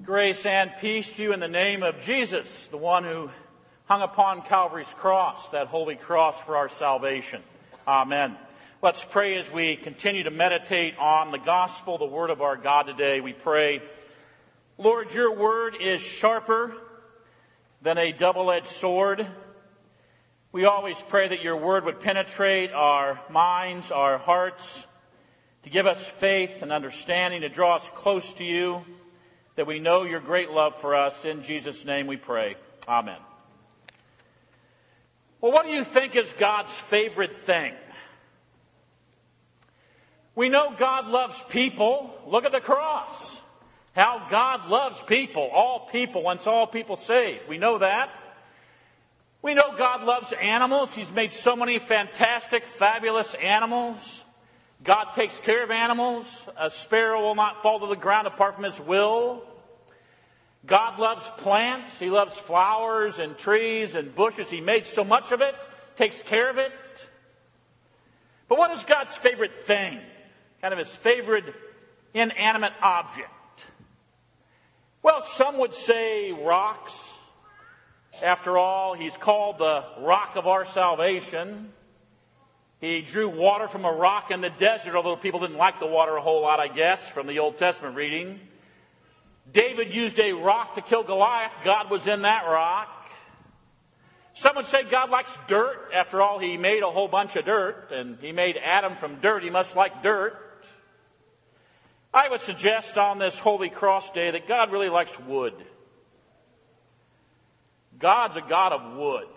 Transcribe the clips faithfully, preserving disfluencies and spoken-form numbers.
Grace and peace to you in the name of Jesus, the one who hung upon Calvary's cross, that holy cross for our salvation. Amen. Let's pray as we continue to meditate on the gospel, the word of our God today. We pray, Lord, your word is sharper than a double-edged sword. We always pray that your word would penetrate our minds, our hearts, to give us faith and understanding, to draw us close to you, that we know your great love for us. In Jesus' name we pray. Amen. Well, what do you think is God's favorite thing? We know God loves people. Look at the cross. How God loves people, all people, wants all people saved. We know that. We know God loves animals. He's made so many fantastic, fabulous animals. God takes care of animals. A sparrow will not fall to the ground apart from his will. God loves plants. He loves flowers and trees and bushes. He made so much of it, takes care of it. But what is God's favorite thing? Kind of his favorite inanimate object? Well, some would say rocks. After all, he's called the rock of our salvation. He drew water from a rock in the desert, although people didn't like the water a whole lot, I guess, from the Old Testament reading. David used a rock to kill Goliath. God was in that rock. Some would say God likes dirt. After all, he made a whole bunch of dirt, and he made Adam from dirt. He must like dirt. I would suggest on this Holy Cross Day that God really likes wood. God's a God of wood.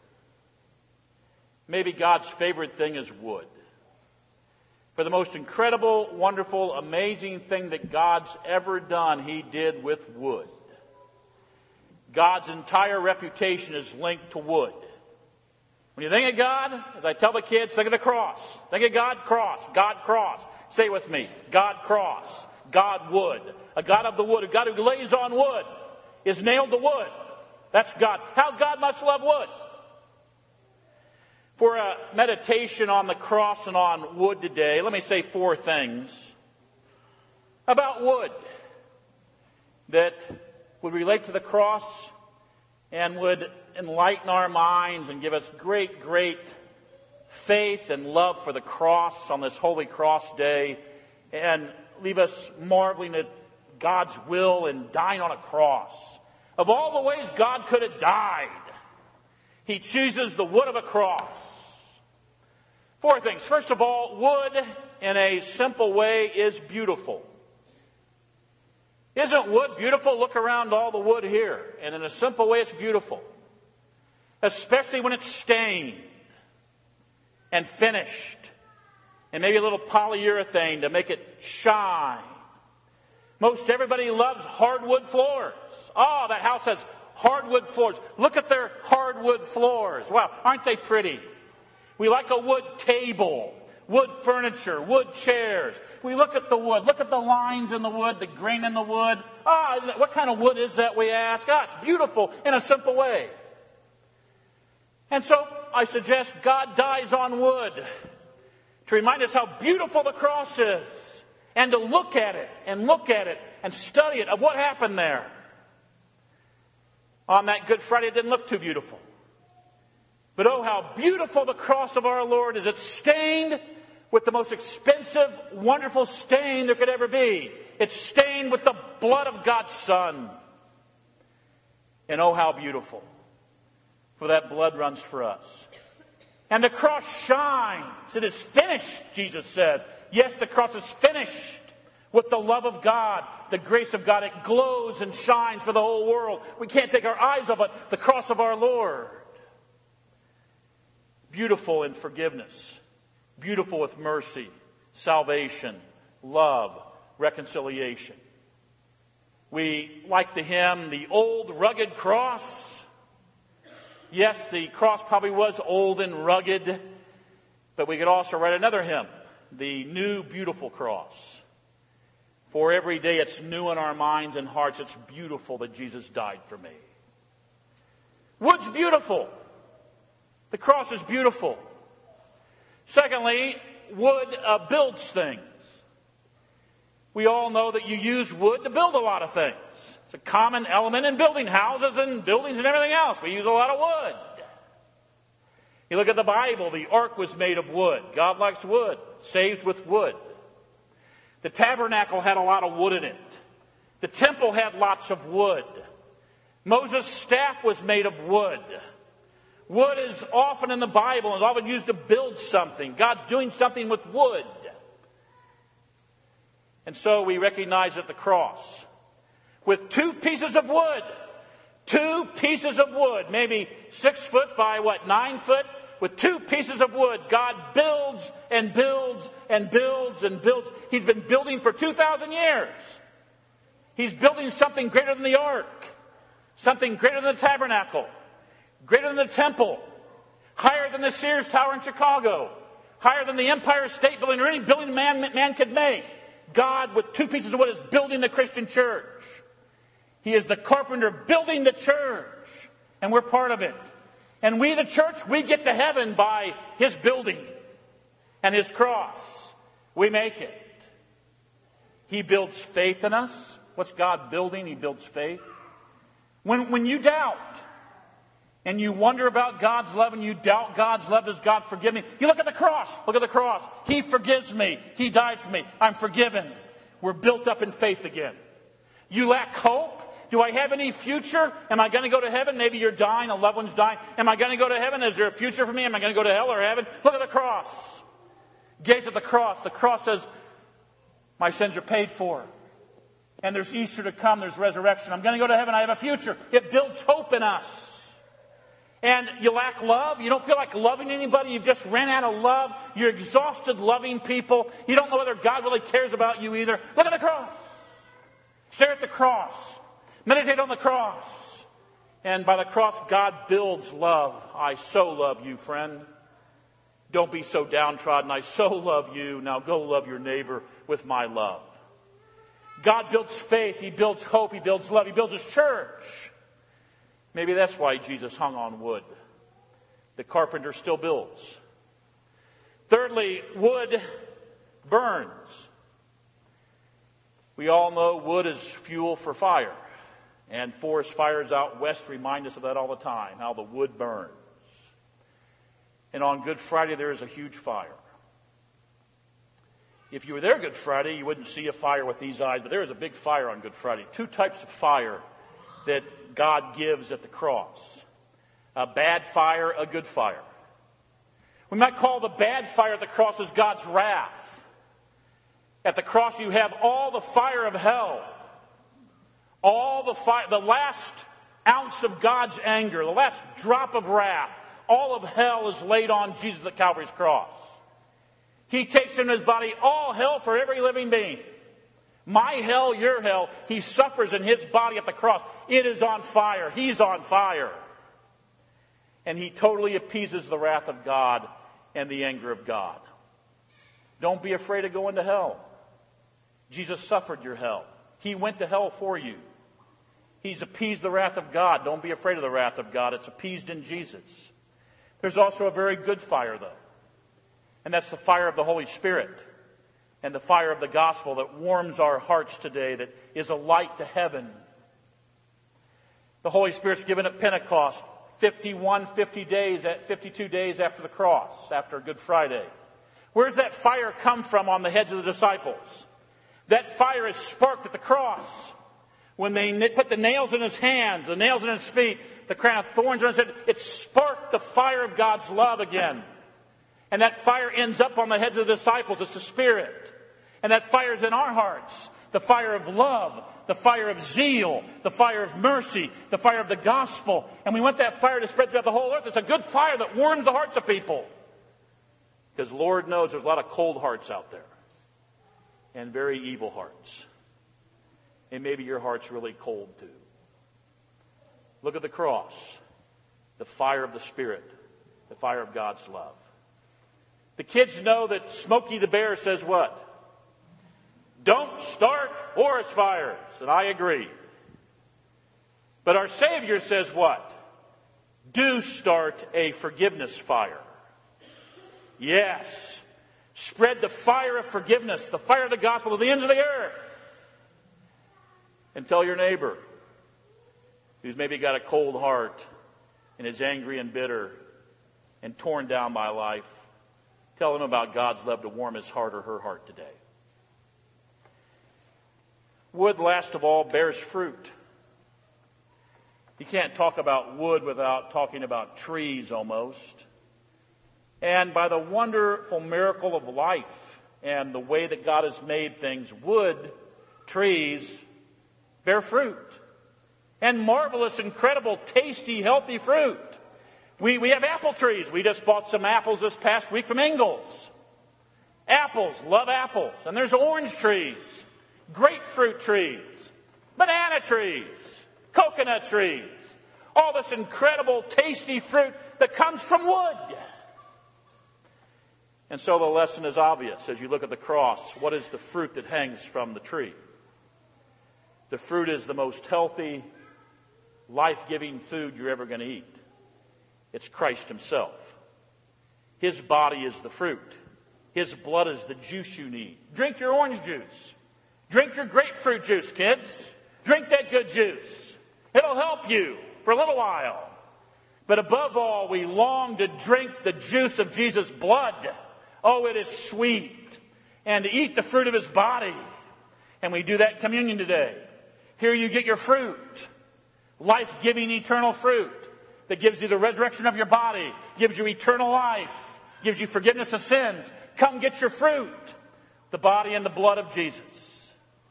Maybe God's favorite thing is wood. For the most incredible, wonderful, amazing thing that God's ever done, he did with wood. God's entire reputation is linked to wood. When you think of God, as I tell the kids, think of the cross. Think of God, cross. God, cross. Say it with me. God, cross. God, wood. A God of the wood. A God who lays on wood. Is nailed to wood. That's God. How God must love wood. For a meditation on the cross and on wood today, let me say four things about wood that would relate to the cross and would enlighten our minds and give us great, great faith and love for the cross on this Holy Cross Day and leave us marveling at God's will in dying on a cross. Of all the ways God could have died, he chooses the wood of a cross. Four things. First of all, wood in a simple way is beautiful. Isn't wood beautiful? Look around all the wood here. And in a simple way, it's beautiful. Especially when it's stained and finished. And maybe a little polyurethane to make it shine. Most everybody loves hardwood floors. Oh, that house has hardwood floors. Look at their hardwood floors. Wow, aren't they pretty? We like a wood table, wood furniture, wood chairs. We look at the wood. Look at the lines in the wood, the grain in the wood. Ah, what kind of wood is that, we ask? Ah, it's beautiful in a simple way. And so I suggest God dies on wood to remind us how beautiful the cross is and to look at it and look at it and study it of what happened there. On that Good Friday, it didn't look too beautiful. But oh, how beautiful the cross of our Lord is. It's stained with the most expensive, wonderful stain there could ever be. It's stained with the blood of God's Son. And oh, how beautiful. For that blood runs for us. And the cross shines. It is finished, Jesus says. Yes, the cross is finished with the love of God, the grace of God. It glows and shines for the whole world. We can't take our eyes off it. The cross of our Lord. Beautiful in forgiveness, beautiful with mercy, salvation, love, reconciliation. We like the hymn, the old rugged cross. Yes, the cross probably was old and rugged, but we could also write another hymn, the new beautiful cross. For every day it's new in our minds and hearts. It's beautiful that Jesus died for me. Wood's beautiful. The cross is beautiful. Secondly, wood uh, builds things. We all know that you use wood to build a lot of things. It's a common element in building houses and buildings and everything else. We use a lot of wood. You look at the Bible, the ark was made of wood. God likes wood, saves with wood. The tabernacle had a lot of wood in it. The temple had lots of wood. Moses' staff was made of wood. Wood is often in the Bible and is often used to build something. God's doing something with wood. And so we recognize at the cross, with two pieces of wood, two pieces of wood, maybe six foot by what, nine foot, with two pieces of wood, God builds and builds and builds and builds. He's been building for two thousand years. He's building something greater than the ark, something greater than the tabernacle, greater than the temple, higher than the Sears Tower in Chicago, higher than the Empire State Building or any building man, man could make. God, with two pieces of wood, is building the Christian church. He is the carpenter building the church, and we're part of it. And we, the church, we get to heaven by His building and His cross. We make it. He builds faith in us. What's God building? He builds faith. When, when you doubt and you wonder about God's love and you doubt God's love, does God forgive me? You look at the cross. Look at the cross. He forgives me. He died for me. I'm forgiven. We're built up in faith again. You lack hope. Do I have any future? Am I going to go to heaven? Maybe you're dying, a loved one's dying. Am I going to go to heaven? Is there a future for me? Am I going to go to hell or heaven? Look at the cross. Gaze at the cross. The cross says, my sins are paid for. And there's Easter to come. There's resurrection. I'm going to go to heaven. I have a future. It builds hope in us. And you lack love. You don't feel like loving anybody. You've just ran out of love. You're exhausted loving people. You don't know whether God really cares about you either. Look at the cross. Stare at the cross. Meditate on the cross. And by the cross, God builds love. I so love you, friend. Don't be so downtrodden. I so love you. Now go love your neighbor with my love. God builds faith. He builds hope. He builds love. He builds His church. Maybe that's why Jesus hung on wood. The carpenter still builds. Thirdly, wood burns. We all know wood is fuel for fire. And forest fires out west remind us of that all the time, how the wood burns. And on Good Friday, there is a huge fire. If you were there Good Friday, you wouldn't see a fire with these eyes, but there is a big fire on Good Friday. Two types of fire that God gives at the cross. A bad fire, a good fire. We might call the bad fire at the cross as God's wrath. At the cross, you have all the fire of hell. All the fire, the last ounce of God's anger, the last drop of wrath, all of hell is laid on Jesus at Calvary's cross. He takes in His body all hell for every living being. My hell, your hell, He suffers in His body at the cross. It is on fire. He's on fire. And He totally appeases the wrath of God and the anger of God. Don't be afraid of going to hell. Jesus suffered your hell. He went to hell for you. He's appeased the wrath of God. Don't be afraid of the wrath of God. It's appeased in Jesus. There's also a very good fire, though. And that's the fire of the Holy Spirit and the fire of the gospel that warms our hearts today, that is a light to heaven. The Holy Spirit's given at Pentecost, fifty-one, fifty days, fifty-two days after the cross, after Good Friday. Where's that fire come from on the heads of the disciples? That fire is sparked at the cross. When they put the nails in His hands, the nails in His feet, the crown of thorns on His head, it sparked the fire of God's love again. And that fire ends up on the heads of the disciples. It's the Spirit. And that fire is in our hearts. The fire of love, the fire of zeal, the fire of mercy, the fire of the gospel. And we want that fire to spread throughout the whole earth. It's a good fire that warms the hearts of people. Because Lord knows there's a lot of cold hearts out there. And very evil hearts. And maybe your heart's really cold too. Look at the cross. The fire of the Spirit. The fire of God's love. The kids know that Smokey the Bear says what? Don't start forest fires. And I agree. But our Savior says what? Do start a forgiveness fire. Yes. Spread the fire of forgiveness, the fire of the gospel to the ends of the earth. And tell your neighbor who's maybe got a cold heart and is angry and bitter and torn down by life, tell him about God's love to warm his heart or her heart today. Wood, last of all, bears fruit. You can't talk about wood without talking about trees almost. And by the wonderful miracle of life and the way that God has made things, wood, trees, bear fruit. And marvelous, incredible, tasty, healthy fruit. We, we have apple trees. We just bought some apples this past week from Ingalls. Apples, love apples. And there's orange trees, grapefruit trees, banana trees, coconut trees. All this incredible, tasty fruit that comes from wood. And so the lesson is obvious as you look at the cross. What is the fruit that hangs from the tree? The fruit is the most healthy, life-giving food you're ever going to eat. It's Christ himself. His body is the fruit. His blood is the juice you need. Drink your orange juice. Drink your grapefruit juice, kids. Drink that good juice. It'll help you for a little while. But above all, we long to drink the juice of Jesus' blood. Oh, it is sweet. And to eat the fruit of his body. And we do that in communion today. Here you get your fruit. Life-giving eternal fruit that gives you the resurrection of your body, gives you eternal life, gives you forgiveness of sins. Come get your fruit. The body and the blood of Jesus.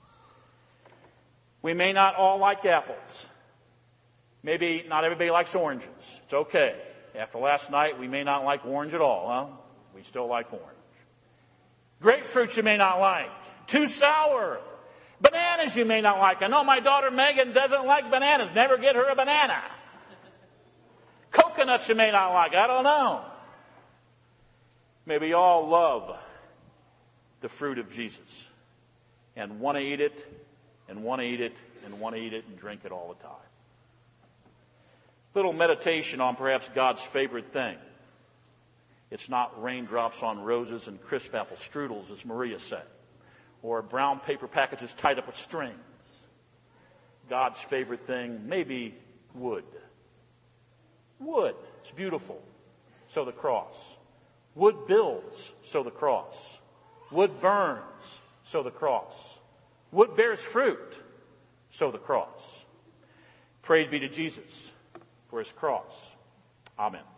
We may not all like apples. Maybe not everybody likes oranges. It's okay. After last night, we may not like orange at all. Huh? We still like orange. Grapefruit you may not like. Too sour. Bananas you may not like. I know my daughter Megan doesn't like bananas. Never get her a banana. Coconuts you may not like. I don't know. May we all love the fruit of Jesus and want to eat it and want to eat it and want to eat it and drink it all the time. Little meditation on perhaps God's favorite thing. It's not raindrops on roses and crisp apple strudels, as Maria said, or brown paper packages tied up with strings. God's favorite thing may be wood. Wood. It's beautiful. So the cross. Wood builds. So the cross. Wood burns. So the cross. Wood bears fruit. So the cross. Praise be to Jesus for his cross. Amen.